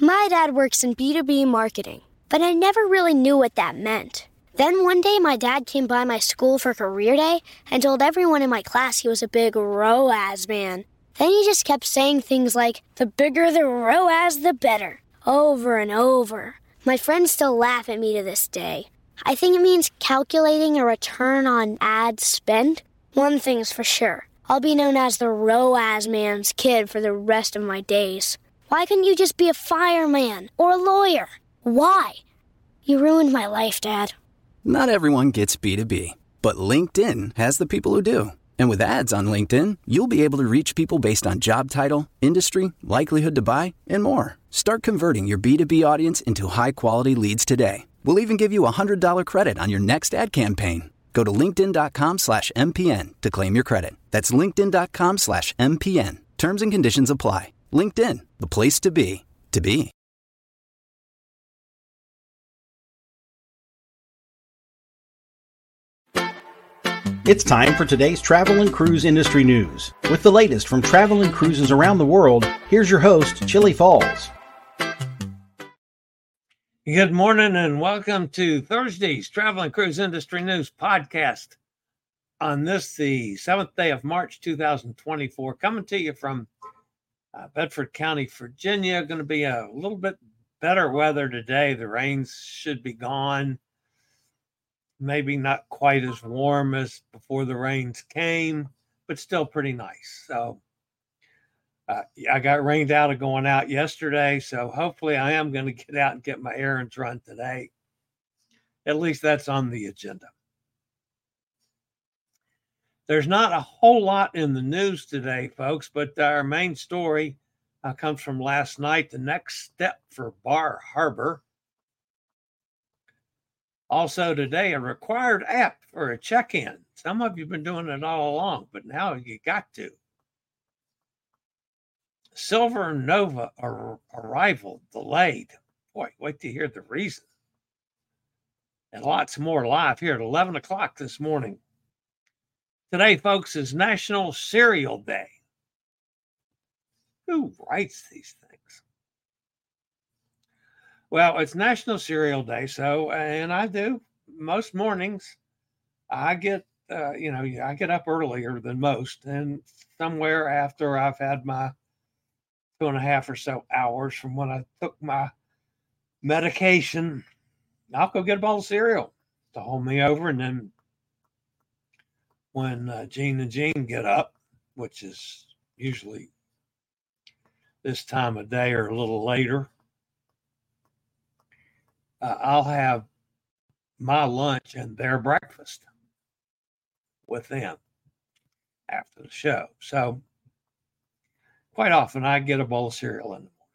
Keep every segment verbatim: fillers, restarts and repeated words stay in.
My dad works in B two B marketing, but I never really knew what that meant. Then one day my dad came by my school for career day and told everyone in my class he was a big R O A S man. Then he just kept saying things like, the bigger the R O A S, the better, over and over. My friends still laugh at me to this day. I think it means calculating a return on ad spend. One thing's for sure. I'll be known as the R O A S man's kid for the rest of my days. Why couldn't you just be a fireman or a lawyer? Why? You ruined my life, Dad. Not everyone gets B two B, but LinkedIn has the people who do. And with ads on LinkedIn, you'll be able to reach people based on job title, industry, likelihood to buy, and more. Start converting your B two B audience into high-quality leads today. We'll even give you a one hundred dollars credit on your next ad campaign. Go to linkedin.com slash MPN to claim your credit. That's linkedin.com slash MPN. Terms and conditions apply. LinkedIn, the place to be, to be. It's time for today's travel and cruise industry news. With the latest from travel and cruises around the world, here's your host, Chillie Falls. Good morning and welcome to Thursday's Travel and Cruise Industry News podcast on this, the seventh day of March, two thousand twenty-four. Coming to you from uh, Bedford County, Virginia. Going to be a little bit better weather today. The rains should be gone. Maybe not quite as warm as before the rains came, but still pretty nice. So uh, I got rained out of going out yesterday, so hopefully I am going to get out and get my errands run today. At least that's on the agenda. There's not a whole lot in the news today, folks, but our main story uh, comes from last night, the next step for Bar Harbor. Also today, a required app for a check-in. Some of you have been doing it all along, but now you got to. Silver Nova ar- arrival delayed. Boy, wait to hear the reason. And lots more live here at eleven o'clock this morning. Today, folks, is National Cereal Day. Who writes these things? Well, it's National Cereal Day, so, and I do, most mornings, I get, uh, you know, I get up earlier than most, and somewhere after I've had my two and a half or so hours from when I took my medication, I'll go get a bowl of cereal to hold me over, and then when uh, Gene and Jean get up, which is usually this time of day or a little later, Uh, I'll have my lunch and their breakfast with them after the show. So quite often I get a bowl of cereal in the morning.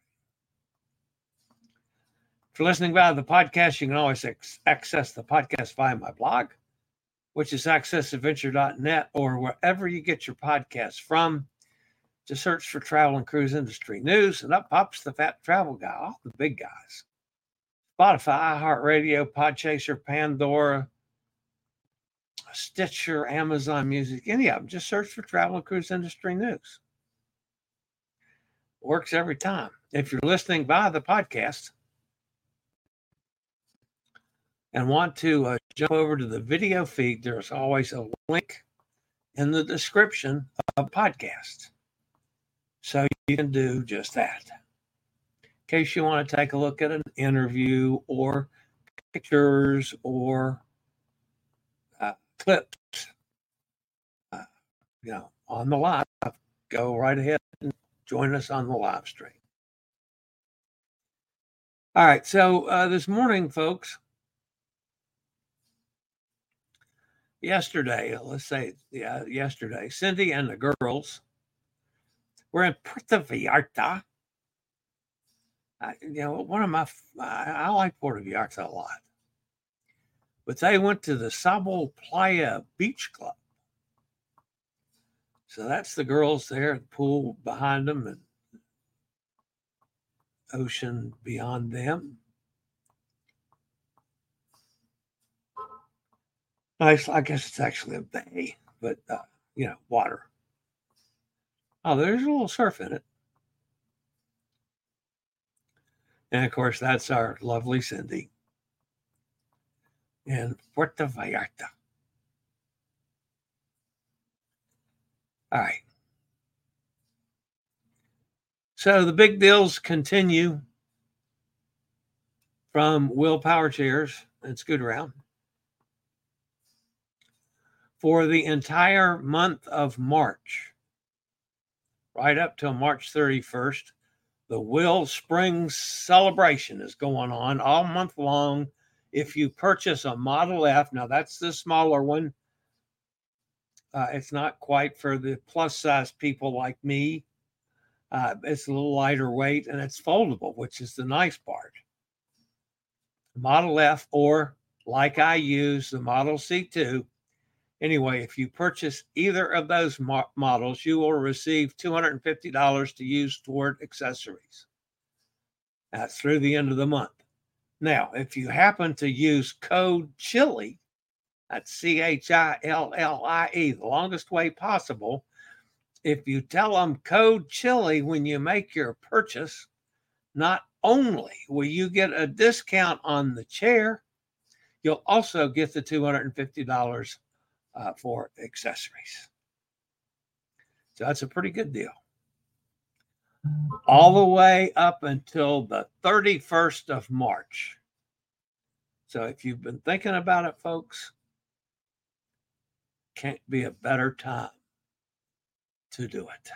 If you're listening via the podcast, you can always ex- access the podcast via my blog, which is access adventure dot net, or wherever you get your podcasts from. Just search for Travel and Cruise Industry News, and up pops the Fat Travel Guy, all the big guys. Spotify, iHeartRadio, Podchaser, Pandora, Stitcher, Amazon Music, any of them. Just search for Travel and Cruise Industry News. Works every time. If you're listening via the podcast and want to uh, jump over to the video feed, there's always a link in the description of the podcast. So you can do just that. In case you want to take a look at an interview or pictures or uh, clips, uh, you know, on the live, go right ahead and join us on the live stream. All right, so uh, this morning, folks, yesterday, let's say, yeah, yesterday, Cindy and the girls were in Puerto Vallarta. I, you know, one of my, I, I like Puerto Vallarta a lot. But they went to the Sabo Playa Beach Club. So that's the girls there, the pool behind them and ocean beyond them. Nice, I guess it's actually a bay, but, uh, you know, water. Oh, there's a little surf in it. And of course, that's our lovely Cindy in Puerto Vallarta. All right. So the big deals continue from Will Power Chairs and Scoot Around. For the entire month of March, right up till March thirty-first, the Will Springs celebration is going on all month long. If you purchase a Model F, now that's the smaller one. Uh, it's not quite for the plus size people like me. Uh, it's a little lighter weight and it's foldable, which is the nice part. Model F, or like I use, the Model C two. Anyway, if you purchase either of those mo- models, you will receive two hundred fifty dollars to use toward accessories. That's through the end of the month. Now, if you happen to use code CHILLIE, that's C H I L L I E, the longest way possible, if you tell them code CHILLIE when you make your purchase, not only will you get a discount on the chair, you'll also get the two hundred fifty dollars uh, for accessories. So that's a pretty good deal. All the way up until the thirty-first of March. So if you've been thinking about it, folks, can't be a better time to do it.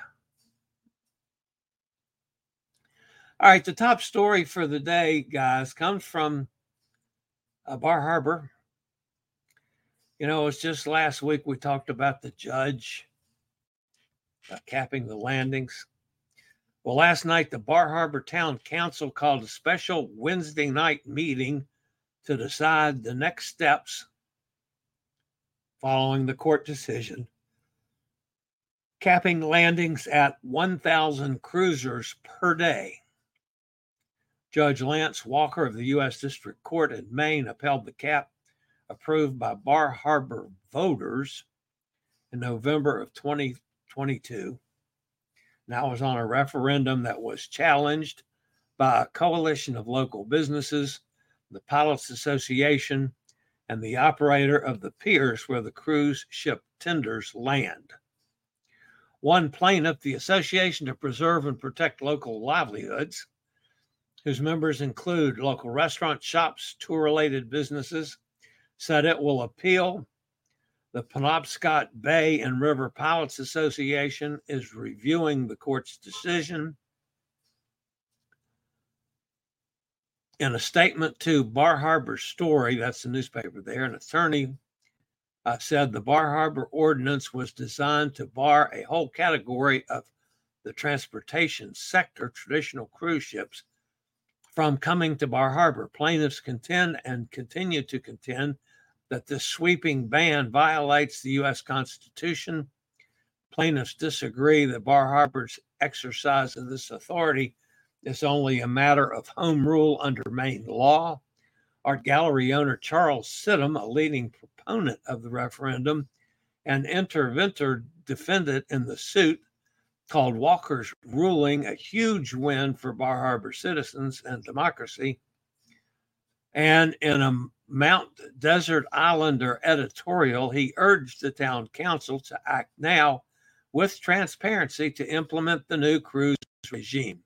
All right, the top story for the day, guys, comes from uh, Bar Harbor. You know, it's just last week we talked about the judge uh, capping the landings. Well, last night, the Bar Harbor Town Council called a special Wednesday night meeting to decide the next steps following the court decision, capping landings at one thousand cruisers per day. Judge Lance Walker of the U S District Court in Maine upheld the cap approved by Bar Harbor voters in November of twenty twenty-two. That was on a referendum that was challenged by a coalition of local businesses, the Pilots Association, and the operator of the piers where the cruise ship tenders land. One plaintiff, the Association to Preserve and Protect Local Livelihoods, whose members include local restaurant shops, tour-related businesses, said it will appeal. The Penobscot Bay and River Pilots Association is reviewing the court's decision. In a statement to Bar Harbor Story, that's the newspaper there, an attorney uh, said the Bar Harbor ordinance was designed to bar a whole category of the transportation sector, traditional cruise ships, from coming to Bar Harbor. Plaintiffs contend and continue to contend that this sweeping ban violates the U S Constitution. Plaintiffs disagree that Bar Harbor's exercise of this authority is only a matter of home rule under Maine law. Art gallery owner Charles Sidham, a leading proponent of the referendum and interventor defendant in the suit, called Walker's ruling a huge win for Bar Harbor citizens and democracy. And in a Mount Desert Islander editorial, he urged the town council to act now with transparency to implement the new cruise regime.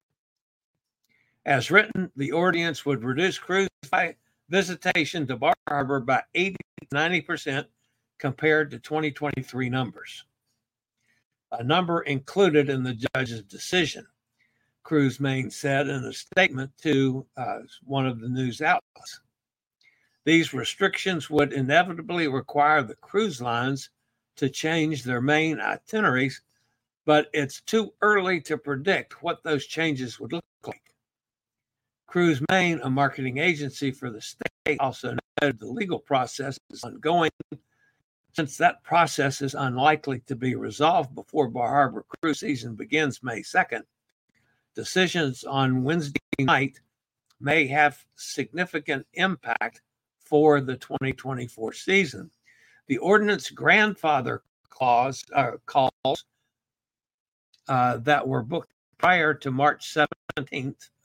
As written, the ordinance would reduce cruise visitation to Bar Harbor by eighty to ninety percent compared to twenty twenty-three numbers, a number included in the judge's decision, Cruise Maine said in a statement to uh, one of the news outlets. These restrictions would inevitably require the cruise lines to change their main itineraries, but it's too early to predict what those changes would look like. Cruise Maine, a marketing agency for the state, also noted the legal process is ongoing, since that process is unlikely to be resolved before Bar Harbor cruise season begins May second. Decisions on Wednesday night may have significant impact for the twenty twenty-four season. The ordinance grandfather clause uh, calls uh, that were booked prior to March seventeenth of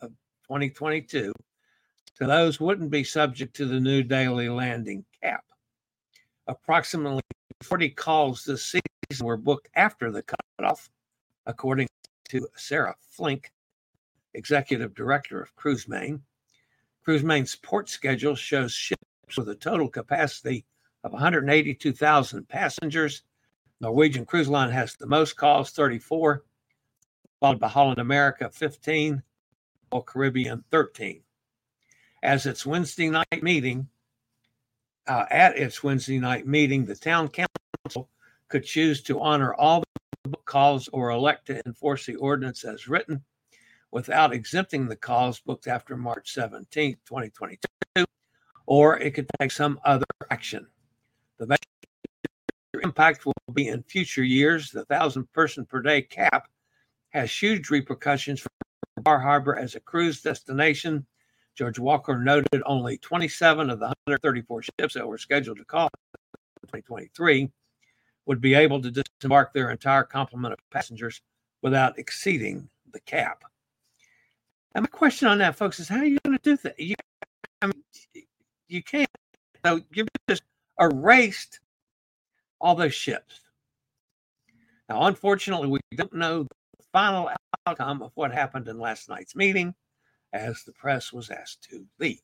twenty twenty-two, so those wouldn't be subject to the new daily landing cap. Approximately forty calls this season were booked after the cutoff, according to Sarah Flink, Executive Director of CruiseMain. CruiseMain's port schedule shows ships with a total capacity of one hundred eighty-two thousand passengers. Norwegian Cruise Line has the most calls, thirty-four, followed by Holland America, fifteen, Royal Caribbean, thirteen. As its Wednesday night meeting, uh, at its Wednesday night meeting, the town council could choose to honor all the book calls or elect to enforce the ordinance as written without exempting the calls booked after March seventeenth, twenty twenty-two, or it could take some other action. The major impact will be in future years. The one thousand person per day cap has huge repercussions for Bar Harbor as a cruise destination. George Walker noted only twenty-seven of the one hundred thirty-four ships that were scheduled to call in twenty twenty-three would be able to disembark their entire complement of passengers without exceeding the cap. And my question on that, folks, is how are you going to do that? You, I mean, you can't. So you've just erased all those ships. Now, unfortunately, we don't know the final outcome of what happened in last night's meeting, as the press was asked to leave.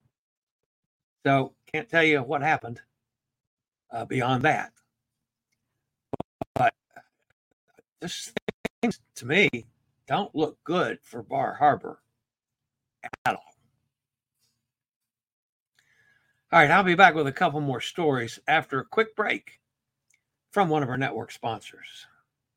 So can't tell you what happened uh, beyond that. But this things to me don't look good for Bar Harbor at all. All right, I'll be back with a couple more stories after a quick break from one of our network sponsors.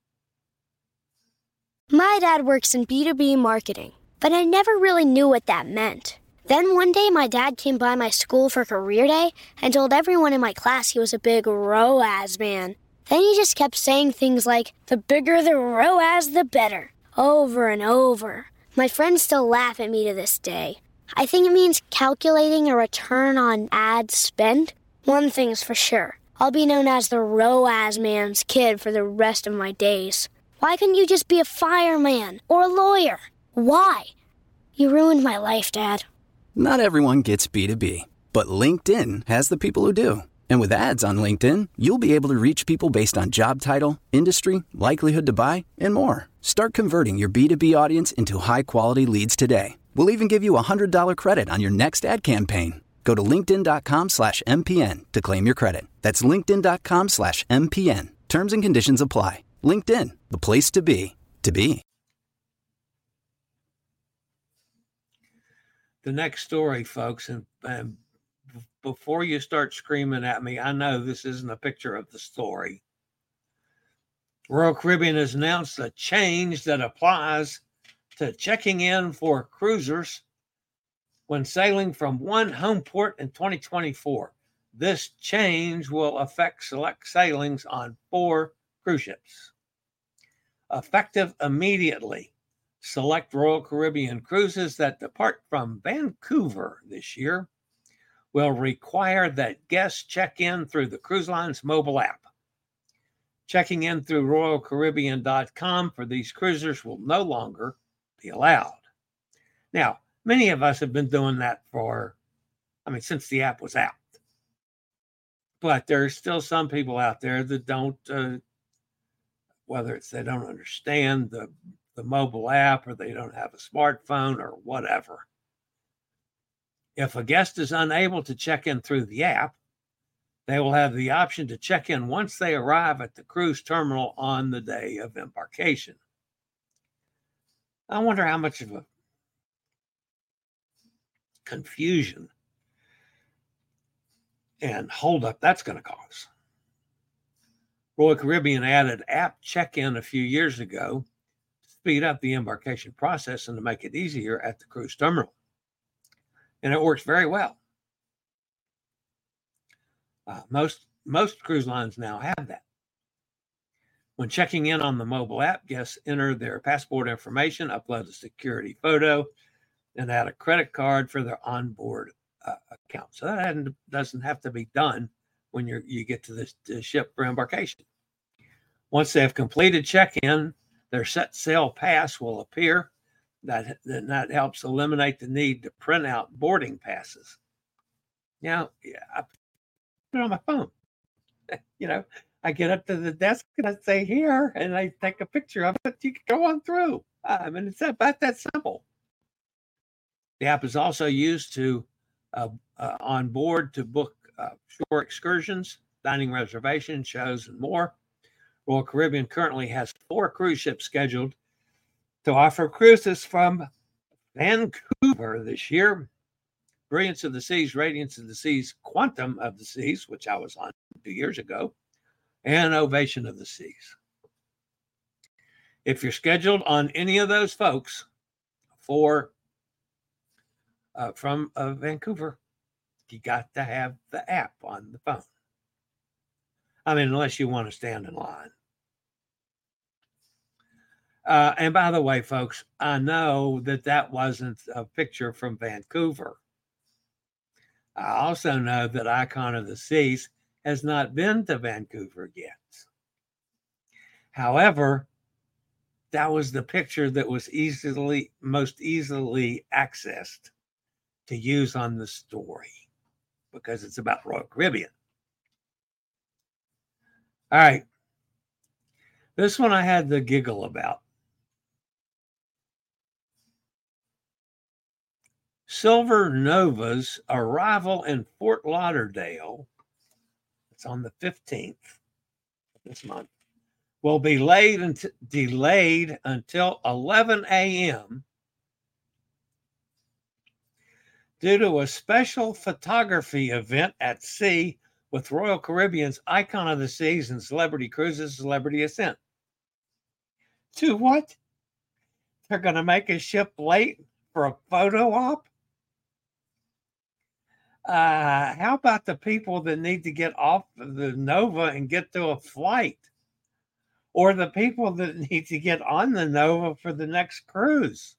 My dad works in B two B marketing, but I never really knew what that meant. Then one day my dad came by my school for career day and told everyone in my class he was a big R O A S man. Then he just kept saying things like, the bigger the R O A S, the better, over and over. My friends still laugh at me to this day. I think it means calculating a return on ad spend. One thing's for sure. I'll be known as the R O A S man's kid for the rest of my days. Why couldn't you just be a fireman or a lawyer? Why? You ruined my life, Dad. Not everyone gets B two B, but LinkedIn has the people who do. And with ads on LinkedIn, you'll be able to reach people based on job title, industry, likelihood to buy, and more. Start converting your B two B audience into high-quality leads today. We'll even give you a one hundred dollars credit on your next ad campaign. Go to linkedin.com slash MPN to claim your credit. That's linkedin.com slash MPN. Terms and conditions apply. LinkedIn, the place to be, to be. The next story, folks, and, and before you start screaming at me, I know this isn't a picture of the story. Royal Caribbean has announced a change that applies to checking in for cruisers when sailing from one home port in twenty twenty-four. This change will affect select sailings on four cruise ships. Effective immediately, select Royal Caribbean cruises that depart from Vancouver this year will require that guests check in through the cruise line's mobile app. Checking in through royal caribbean dot com for these cruisers will no longer be allowed. Now, many of us have been doing that for, I mean, since the app was out. But there's still some people out there that don't, uh, whether it's they don't understand the, the mobile app or they don't have a smartphone or whatever. If a guest is unable to check in through the app, they will have the option to check in once they arrive at the cruise terminal on the day of embarkation. I wonder how much of a confusion and holdup that's going to cause. Royal Caribbean added app check-in a few years ago to speed up the embarkation process and to make it easier at the cruise terminal. And it works very well. Uh, most, most cruise lines now have that. When checking in on the mobile app, guests enter their passport information, upload a security photo, and add a credit card for their onboard uh, account. So that doesn't have to be done when you're, you get to the, the ship for embarkation. Once they have completed check-in, their set sail pass will appear, That, that, that helps eliminate the need to print out boarding passes. Now, yeah, I put it on my phone. You know, I get up to the desk and I say here, and I take a picture of it. You can go on through. I mean, it's about that simple. The app is also used to uh, uh, on board to book uh, shore excursions, dining reservations, shows, and more. Royal Caribbean currently has four cruise ships scheduled to offer cruises from Vancouver this year. Brilliance of the Seas, Radiance of the Seas, Quantum of the Seas, which I was on two years ago, and Ovation of the Seas. If you're scheduled on any of those folks for uh, from uh, Vancouver, you got to have the app on the phone. I mean, unless you want to stand in line. Uh, and by the way, folks, I know that that wasn't a picture from Vancouver. I also know that Icon of the Seas has not been to Vancouver yet. However, that was the picture that was easily, most easily accessed to use on the story because it's about Royal Caribbean. All right. This one I had the giggle about. Silver Nova's arrival in Fort Lauderdale, it's on the fifteenth of this month, will be laid and delayed until eleven a.m. due to a special photography event at sea with Royal Caribbean's Icon of the Seas and Celebrity Cruises Celebrity Ascent. To what? They're going to make a ship late for a photo op? Uh, how about the people that need to get off the Nova and get to a flight? Or the people that need to get on the Nova for the next cruise?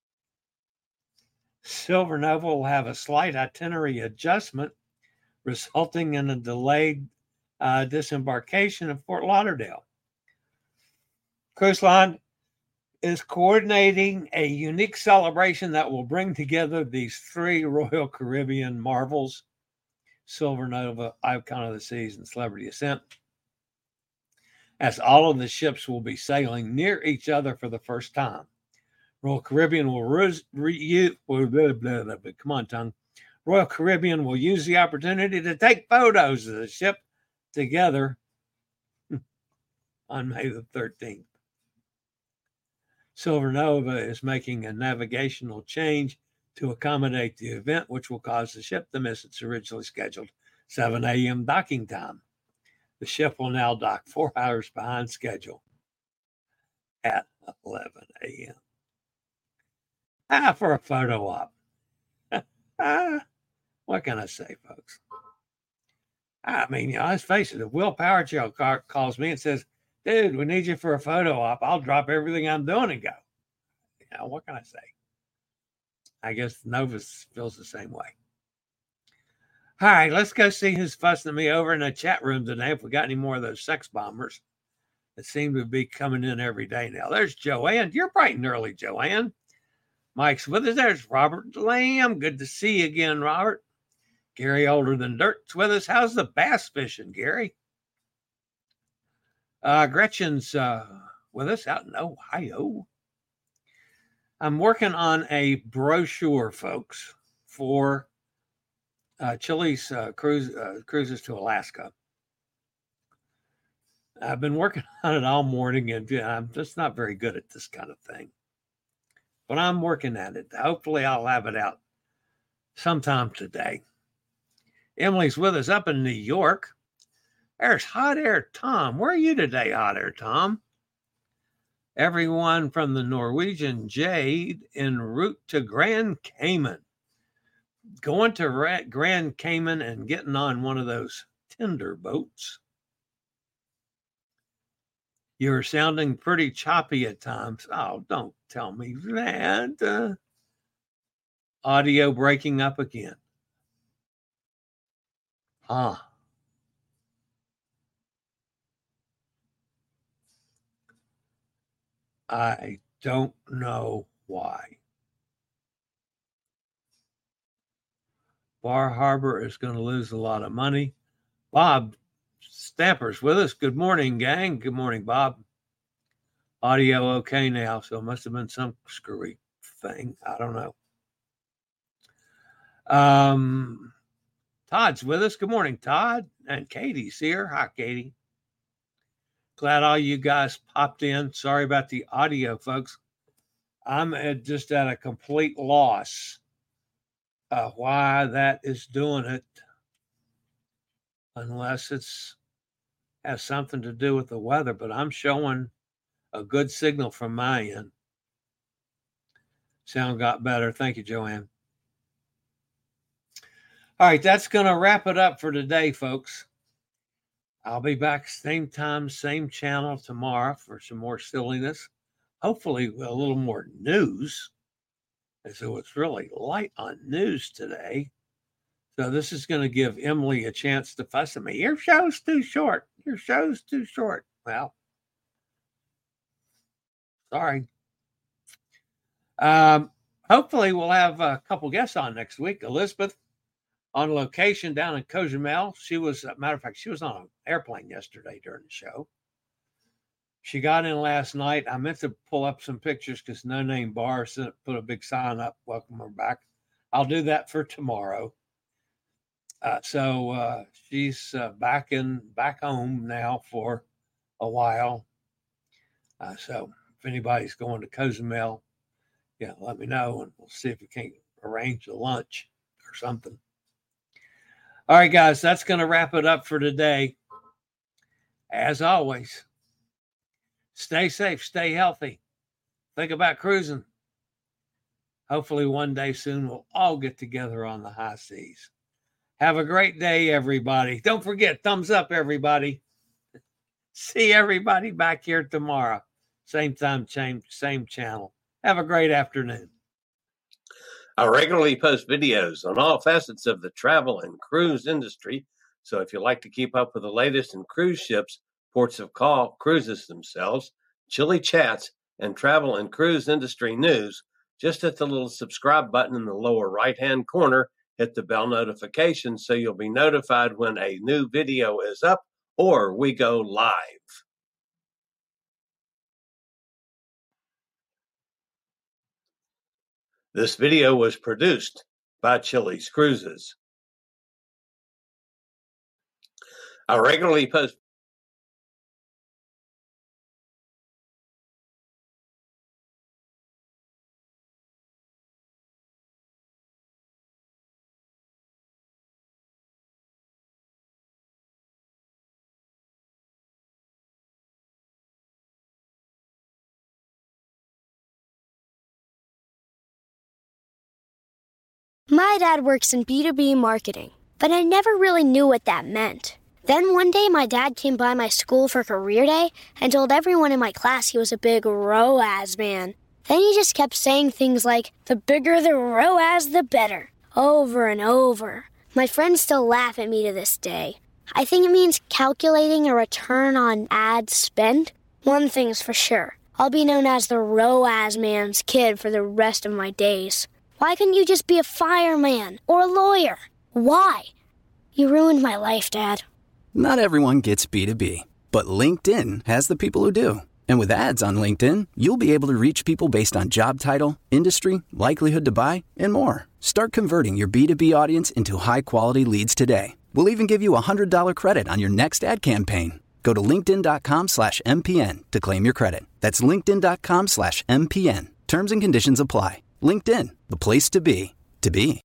Silver Nova will have a slight itinerary adjustment, resulting in a delayed uh, disembarkation of Fort Lauderdale. Cruise Line is coordinating a unique celebration that will bring together these three Royal Caribbean marvels, Silver Nova, Icon of the Seas, and Celebrity Ascent, as all of the ships will be sailing near each other for the first time. Royal Caribbean will re- re- blah, blah, blah, blah, blah, come on, tongue. Royal Caribbean will use the opportunity to take photos of the ship together on May the thirteenth. Silver Nova is making a navigational change to accommodate the event, which will cause the ship to miss its originally scheduled seven a.m. docking time. The ship will now dock four hours behind schedule at eleven a.m. Ah, for a photo op. ah, what can I say, folks? I mean, you know, let's face it, if Will Powerchild calls me and says, dude, we need you for a photo op, I'll drop everything I'm doing and go. You know, what can I say? I guess Nova feels the same way. All right, let's go see who's fussing at me over in the chat room today. If we got any more of those sex bombers that seem to be coming in every day now. There's Joanne. You're bright and early, Joanne. Mike's with us. There's Robert Lamb. Good to see you again, Robert. Gary Older Than Dirt's with us. How's the bass fishing, Gary? Uh, Gretchen's uh, with us out in Ohio. I'm working on a brochure, folks, for uh, Chili's uh, cruise, uh, cruises to Alaska. I've been working on it all morning, and I'm just not very good at this kind of thing. But I'm working at it. Hopefully, I'll have it out sometime today. Emily's with us up in New York. There's Hot Air Tom. Where are you today, Hot Air Tom? Everyone from the Norwegian Jade en route to Grand Cayman. Going to Grand Cayman and getting on one of those tender boats. You're sounding pretty choppy at times. Oh, don't tell me that. Uh, audio breaking up again. Huh. I don't know why. Bar Harbor is going to lose a lot of money. Bob Stamper's with us. Good morning, gang. Good morning, Bob. Audio okay now, so it must have been some screwy thing. I don't know. Um, Todd's with us. Good morning, Todd. And Katie's here. Hi, Katie. Glad all you guys popped in. Sorry about the audio, folks. I'm at just at a complete loss uh, why that is doing it, unless it's has something to do with the weather. But I'm showing a good signal from my end. Sound got better. Thank you, Joanne. All right, that's going to wrap it up for today, folks. I'll be back same time, same channel tomorrow for some more silliness. Hopefully a little more news, as it was really light on news today. So this is going to give Emily a chance to fuss at me. Your show's too short. Your show's too short. Well, sorry. Um, hopefully we'll have a couple guests on next week. Elizabeth on location down in Cozumel. She was, a matter of fact, she was on an airplane yesterday during the show. She got in last night. I meant to pull up some pictures because No Name Bar sent, put a big sign up, welcome her back. I'll do that for tomorrow. Uh, so uh, she's uh, back in, back home now for a while. Uh, so if anybody's going to Cozumel, yeah, let me know and we'll see if we can arrange a lunch or something. All right, guys, that's going to wrap it up for today. As always, stay safe, stay healthy. Think about cruising. Hopefully one day soon we'll all get together on the high seas. Have a great day, everybody. Don't forget, thumbs up, everybody. See everybody back here tomorrow. Same time, same, same channel. Have a great afternoon. I regularly post videos on all facets of the travel and cruise industry. So if you like to keep up with the latest in cruise ships, ports of call, cruises themselves, chilly chats, and travel and cruise industry news, just hit the little subscribe button in the lower right-hand corner, hit the bell notification so you'll be notified when a new video is up or we go live. This video was produced by Chili's Cruises. I regularly post My dad works in B two B marketing, but I never really knew what that meant. Then one day my dad came by my school for career day and told everyone in my class he was a big R O A S man. Then he just kept saying things like, the bigger the R O A S, the better, over and over. My friends still laugh at me to this day. I think it means calculating a return on ad spend. One thing's for sure, I'll be known as the R O A S man's kid for the rest of my days. Why couldn't you just be a fireman or a lawyer? Why? You ruined my life, Dad. Not everyone gets B two B, but LinkedIn has the people who do. And with ads on LinkedIn, you'll be able to reach people based on job title, industry, likelihood to buy, and more. Start converting your B two B audience into high-quality leads today. We'll even give you a one hundred dollars credit on your next ad campaign. Go to linkedin.com slash MPN to claim your credit. That's linkedin.com slash MPN. Terms and conditions apply. LinkedIn, the place to be, to be.